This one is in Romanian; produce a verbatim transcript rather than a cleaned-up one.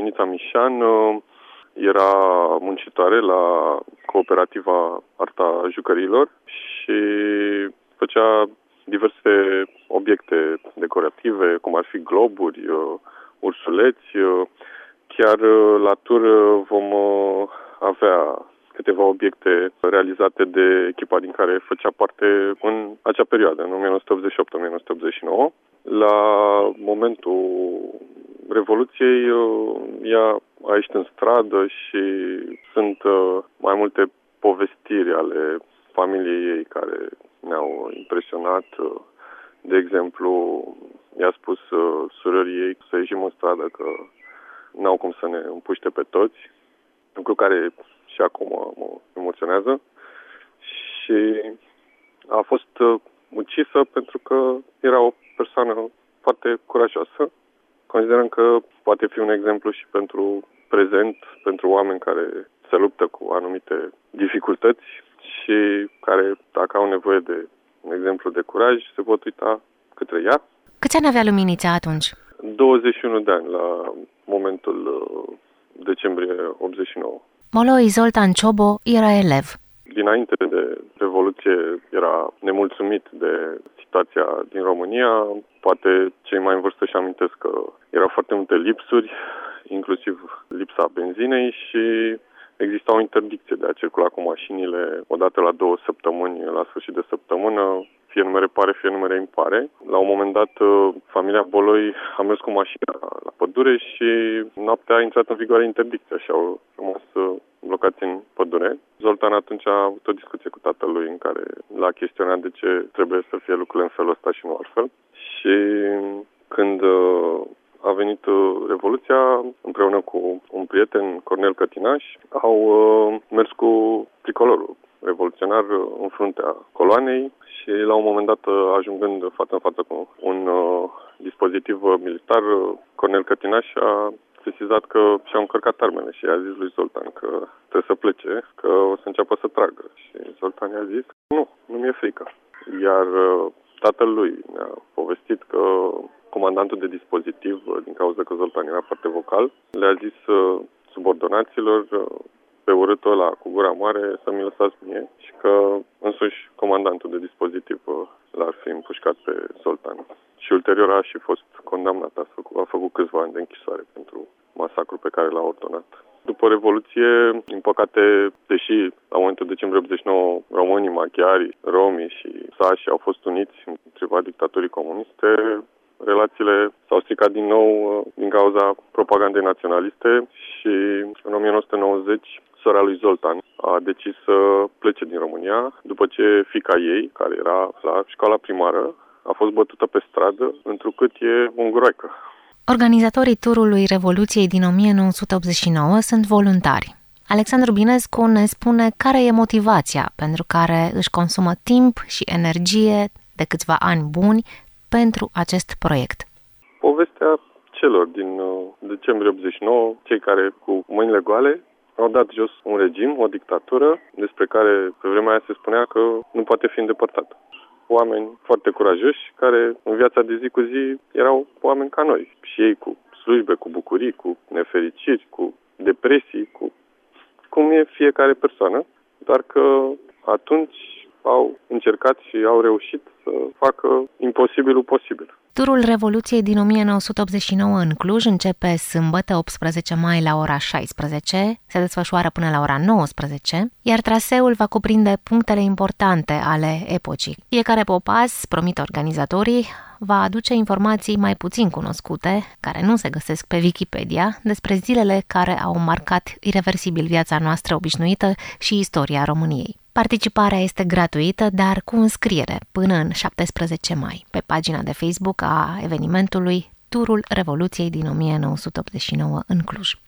Luminița Mișan era muncitoare la cooperativa Arta Jucăriilor și făcea diverse obiecte decorative, cum ar fi globuri, ursuleți. Chiar la tur vom avea câteva obiecte realizate de echipa din care făcea parte în acea perioadă, în nouăsprezece optzeci și opt - nouăsprezece optzeci și nouă. La momentul Revoluției, ea a ieșit în stradă și sunt mai multe povestiri ale familiei ei care ne-au impresionat. De exemplu, i-a spus surorii ei să ieșim în stradă că n-au cum să ne împuște pe toți, lucru care și acum mă emoționează. Și a fost ucisă pentru că era o persoană foarte curajoasă. Considerăm că poate fi un exemplu și pentru prezent, pentru oameni care se luptă cu anumite dificultăți și care, dacă au nevoie de un exemplu de curaj, se pot uita către ea. Câți ani avea Luminița atunci? douăzeci și unu de ani la momentul decembrie optzeci și nouă. Moloi Zoltan Ciobo era elev. Dinainte de Revoluție era nemulțumit de situația din România. Poate cei mai în vârstă și amintesc că erau foarte multe lipsuri, inclusiv lipsa benzinei și exista o interdicție de a circula cu mașinile odată la două săptămâni, la sfârșit de săptămână, fie numere pare, fie numere impare. La un moment dat, familia Boloi a mers cu mașina la pădure și noaptea a intrat în vigoare interdicția și au rămas blocați în pădure. Zoltan atunci a avut o discuție cu tatălui în care l-a chestionat de ce trebuie să fie lucrurile în felul ăsta și nu altfel. Și când a venit Revoluția, împreună cu un prieten, Cornel Cătinaș, au mers cu tricolorul revoluționar în fruntea coloanei și la un moment dat, ajungând față în față cu un dispozitiv militar, Cornel Cătinaș a sesizat că și-au încărcat armele și i-a zis lui Zoltan că trebuie să plece, că o să înceapă să tragă. Și Zoltan i-a zis, nu, nu mi-e frică. Iar tatăl lui mi-a povestit că comandantul de dispozitiv, din cauza că Zoltan era foarte vocal, le-a zis subordonaților pe urâtul ăla cu gura mare să mi lăsați mie și că însuși comandantul de dispozitiv l-ar fi împușcat pe Zoltan. Și ulterior a și fost condamnat, a făcut, a făcut câțiva ani de închisoare pentru masacrul pe care l-a ordonat. După Revoluție, din păcate, deși la momentul decembrie optzeci și nouă românii, maghiari, romii și sașii au fost uniți împotriva dictaturii comuniste, relațiile s-au stricat din nou din cauza propagandei naționaliste și în nouăsprezece nouăzeci sora lui Zoltan a decis să plece din România după ce fiica ei, care era la școala primară, a fost bătută pe stradă, întrucât e unguroaică. Organizatorii turului Revoluției din nouăsprezece optzeci și nouă sunt voluntari. Alexandru Binescu ne spune care e motivația pentru care își consumă timp și energie de câțiva ani buni pentru acest proiect. Povestea celor din decembrie optzeci și nouă, cei care cu mâinile goale au dat jos un regim, o dictatură, despre care pe vremea aia se spunea că nu poate fi îndepărtată. Oameni foarte curajoși, care în viața de zi cu zi erau oameni ca noi. Și ei cu slujbe, cu bucurii, cu nefericiri, cu depresii, cu cum e fiecare persoană. Doar că atunci au încercat și au reușit să facă imposibilul posibil. Turul Revoluției din nouăsprezece optzeci și nouă în Cluj începe sâmbătă optsprezece mai la ora șaisprezece, se desfășoară până la ora nouăsprezece, iar traseul va cuprinde punctele importante ale epocii. Fiecare popas, promit organizatorii, va aduce informații mai puțin cunoscute, care nu se găsesc pe Wikipedia, despre zilele care au marcat ireversibil viața noastră obișnuită și istoria României. Participarea este gratuită, dar cu înscriere până în șaptesprezece mai, pe pagina de Facebook a evenimentului Turul Revoluției din nouăsprezece optzeci și nouă în Cluj.